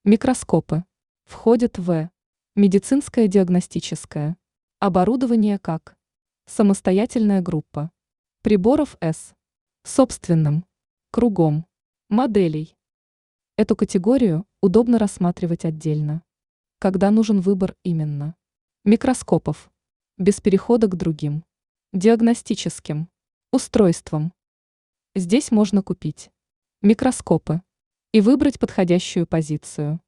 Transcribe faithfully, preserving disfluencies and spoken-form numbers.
Микроскопы входят в медицинское диагностическое оборудование как самостоятельная группа приборов с собственным кругом моделей. Эту категорию удобно рассматривать отдельно, когда нужен выбор именно микроскопов, без перехода к другим диагностическим устройствам. Здесь можно купить микроскопы и выбрать подходящую позицию.